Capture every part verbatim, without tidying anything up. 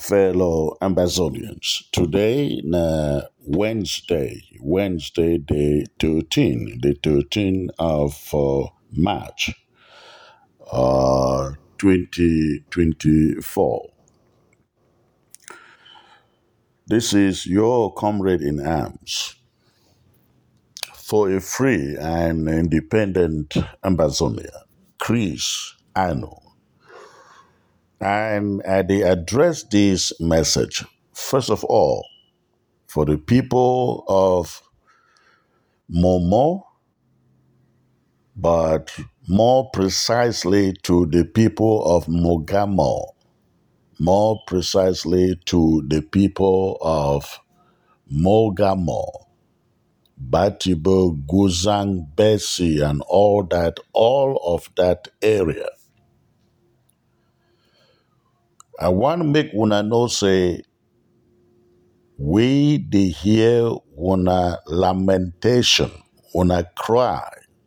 fellow Amazonians. Today, na Wednesday, Wednesday, the thirteenth, the thirteenth of uh, March, uh, twenty twenty-four. This is your comrade in arms for a free and independent Amazonia, Chris Ano. And uh, they address this message, first of all, for the people of Momo, but more precisely to the people of Mogamo, more precisely to the people of Mogamo, Batibo, Guzang, Bessie, and all that, all of that area. I want to make una know say, we dey hear una lamentation, una cry,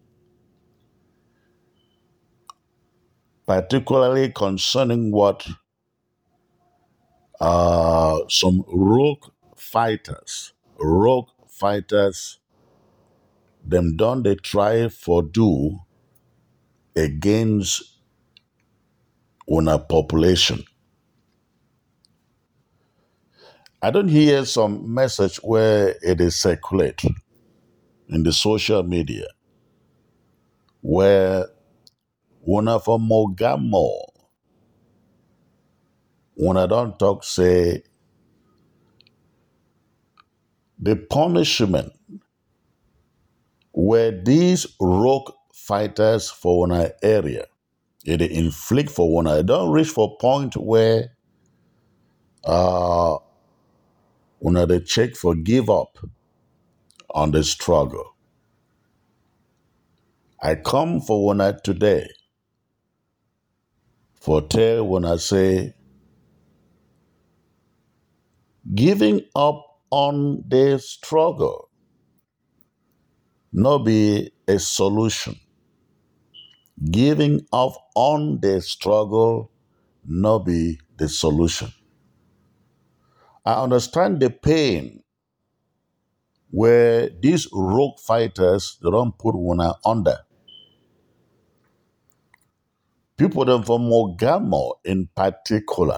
particularly concerning what uh, some rogue fighters, rogue fighters, them done they try for do against una population. I don't hear some message where it is circulate in the social media where una for Mogamo, una don't talk say the punishment where these rogue fighters for one area, it inflict for one, it don't reach for point where uh one they check for give up on the struggle. I come for one today for tell when I say giving up on the struggle not be a solution. Giving up on the struggle not be the solution. I understand the pain where these rogue fighters they don't put one under. People them from Mogamo in particular,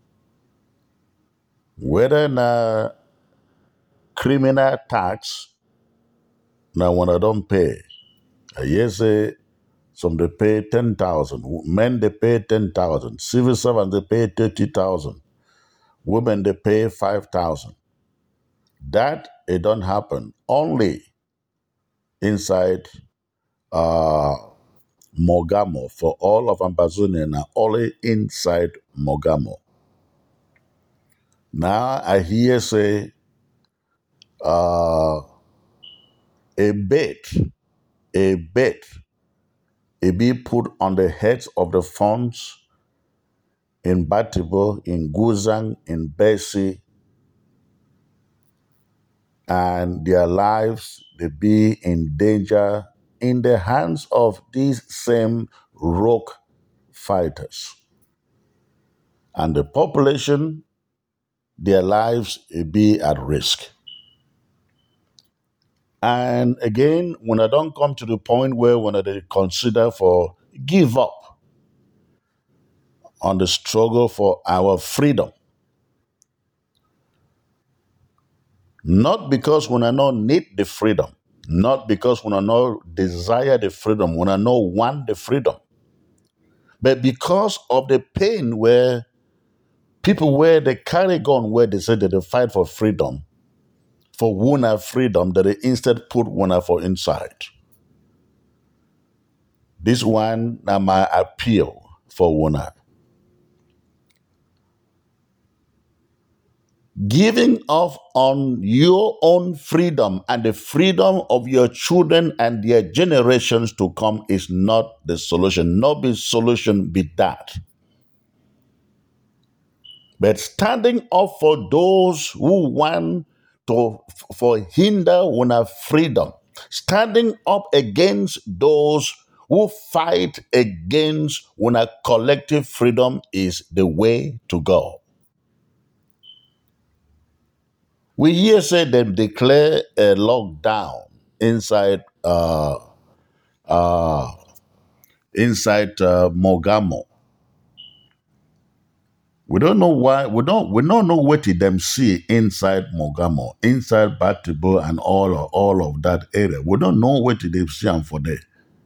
whether na criminal tax na when I don't pay. I hear say some they pay ten thousand, men they pay ten thousand, civil servants they pay thirty thousand, women they pay five thousand. That it don't happen only inside uh, Mogamo for all of Ambazonia and only inside Mogamo. Now I hear say uh, a bet, a bet, it be put on the heads of the funds in Batibo, in Guzang, in Bessie, and their lives they be in danger in the hands of these same rogue fighters. And the population, their lives eh, be at risk. And again, when I don't come to the point where when they consider for give up on the struggle for our freedom, not because when I not need the freedom, not because when I not desire the freedom, when I not want the freedom, but because of the pain where people where they carry gun where they say that they fight for freedom, for one freedom that they instead put one for inside. This one now my appeal for one. Giving up on your own freedom and the freedom of your children and their generations to come is not the solution. Not the solution be that. But standing up for those who want to for hinder one freedom, standing up against those who fight against one collective freedom is the way to go. We hear say them declare a lockdown inside uh uh inside uh, Mogamo. We don't know why. We don't. We don't know what did them see inside Mogamo, inside Batibo, and all of, all of that area. We don't know what did they see and for there.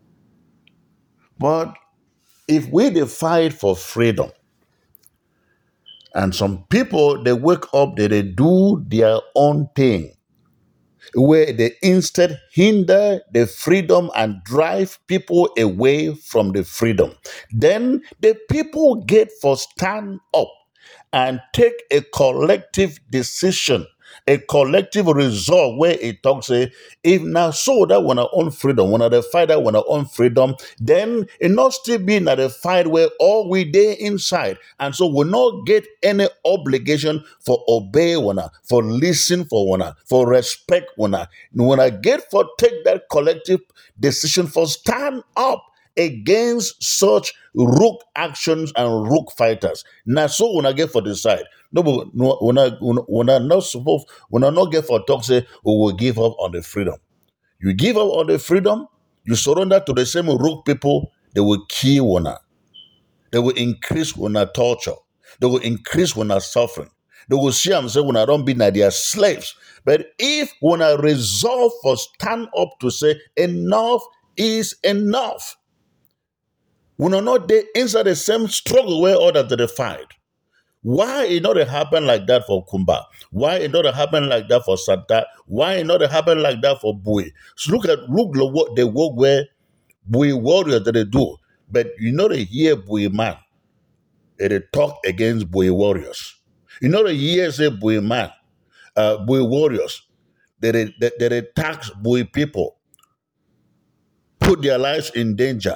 But if we dey fight for freedom, and some people they wake up, they, they do their own thing, where they instead hinder the freedom and drive people away from the freedom. Then the people get for stand up and take a collective decision, a collective resolve where it talks, say, if now so that when I own freedom, when I the fight that when I own freedom, then it not still be not a fight where all we there inside. And so we not get any obligation for obey one, for listen for one, for respect one. When I get for take that collective decision for stand up against such rogue actions and rogue fighters. Now, so when I get for the side, no, but no, when I when I not supposed when I not get for talk, say we will give up on the freedom. You give up on the freedom, you surrender to the same rogue people. They will kill one. They will increase one torture. They will increase one suffering. They will see them say when I don't be now they are slaves. But if when I resolve for stand up to say enough is enough. We are not there inside the same struggle where others they fight. Why it not happen like that for Kumba? Why it not happen like that for Santa? Why it not happen like that for Bui? So look at look the work the work where Bui warriors that they do, but you know they hear Bui man, and they talk against Bui warriors. You know they hear say Bui man, uh, Bui warriors, that they, that they attack Bui people, put their lives in danger.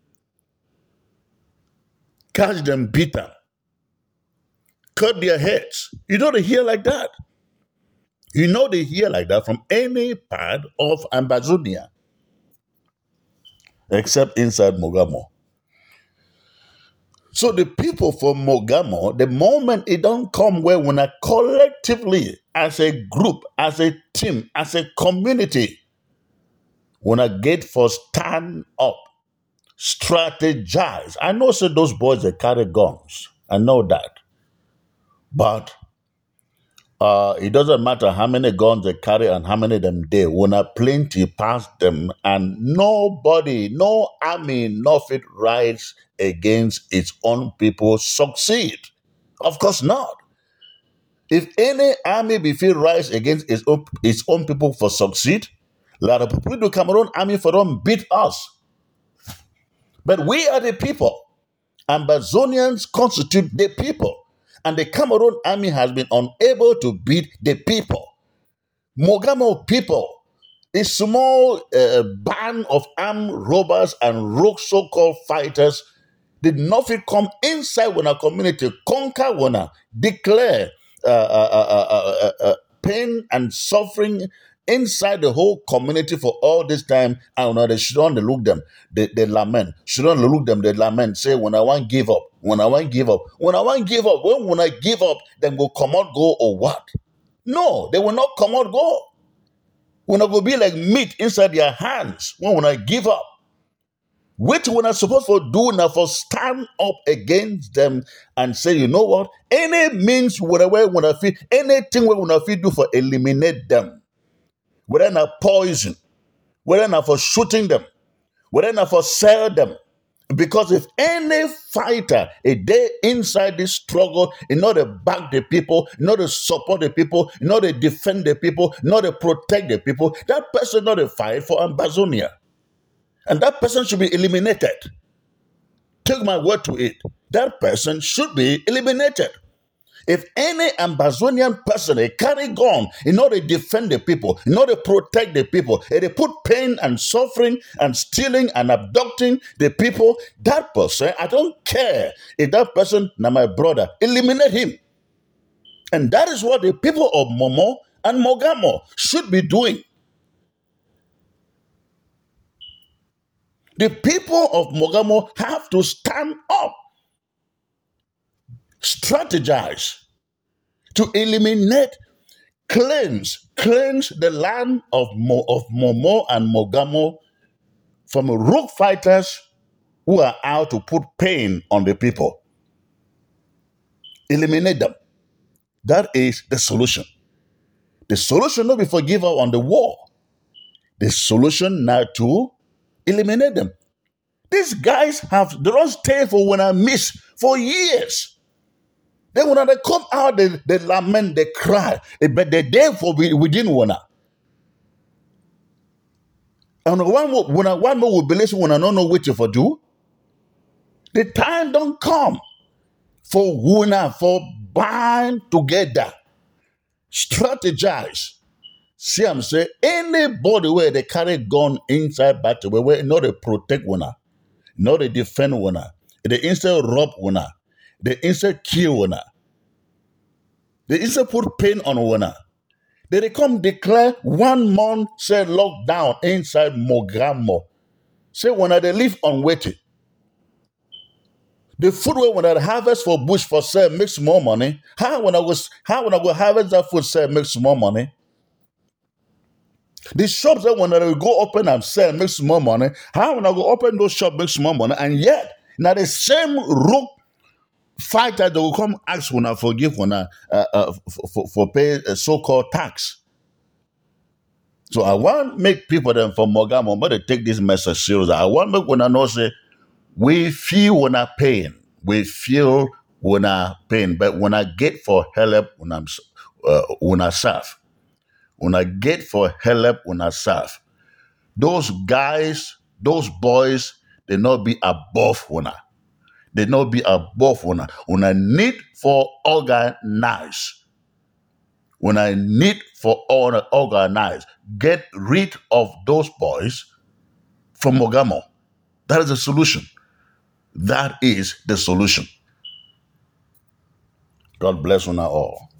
Catch them, beat them, cut their heads. You know they hear like that. You know they hear like that from any part of Ambazonia, except inside Mogamo. So the people from Mogamo, the moment it don't come where when I collectively, as a group, as a team, as a community, when I get for stand up, strategize. I know say those boys they carry guns. I know that. But uh, it doesn't matter how many guns they carry and how many of them they when a plenty pass them and nobody, no army, nothing rise against its own people succeed. Of course not. If any army before rise against its own, its own people for succeed, a lot of people do Cameroon army for them beat us. But we are the people. Ambazonians constitute the people. And the Cameroon army has been unable to beat the people. Mogamo people, a small uh, band of armed robbers and rogue so-called fighters, did not come inside when a community, conquer one, declare uh, uh, uh, uh, uh, uh, pain and suffering inside the whole community for all this time. And when they shouldn't look them, they, they lament. Shouldn't look them, they lament. Say, when I want give up, when I want give up, when I want give up, when, when I give up, then go come out, go or what? No, they will not come out, go. When I go be like meat inside their hands, when, when I give up. Which when I supposed to do now for stand up against them and say, you know what? Any means, whatever, when I feel, anything when I feel do for eliminate them. Whether not poison, whether not for shooting them, whether not for sell them. Because if any fighter a day inside this struggle, in order to back the people, in order to support the people, in order to defend the people, in order to protect the people, that person not a fight for Ambazonia. And that person should be eliminated. Take my word to it. That person should be eliminated. If any Ambazonian person they carry gun in order to defend the people, in order to protect the people, and they put pain and suffering and stealing and abducting the people, that person, I don't care if that person, now my brother, eliminate him. And that is what the people of Momo and Mogamo should be doing. The people of Mogamo have to stand up, strategize to eliminate cleanse, cleanse the land of, Mo, of Momo and Mogamo from rogue fighters who are out to put pain on the people. Eliminate them. That is the solution. The solution not be forgive her on the war. The solution now to eliminate them. These guys have, they don't stay for when I miss for years. Then when they come out, they, they lament, they cry. But they're there for within one. And one more, when I one more will believe when I don't know what for do, the time don't come for one for bind together, strategize. See, I'm saying anybody where they carry gun inside battle, where not they protect one, not they defend one, they instead rob one, they instead kill one, they instead put pain on one. They, they come declare one month say lockdown inside Mogamo. Say when they live on waiting. The food when I harvest for bush for sale makes more money. How when I was how when I go harvest that food sale makes more money? The shops that when I go open and sell makes more money. How when I go open those shops makes more money? And yet, now the same rogue fighter that will come ask when I forgive when I uh, uh, for, for pay a so-called tax. So I want make people then from Mogamo, but they take this message serious. I want make when I know say we feel when I pain, we feel when I pain, but when I get for help when I'm uh, when I serve. When I get for help when I serve, those guys, those boys, they not be above one. They not be above one. When I need for organize, when I need for organize, get rid of those boys from Mogamo. That is the solution. That is the solution. God bless you all.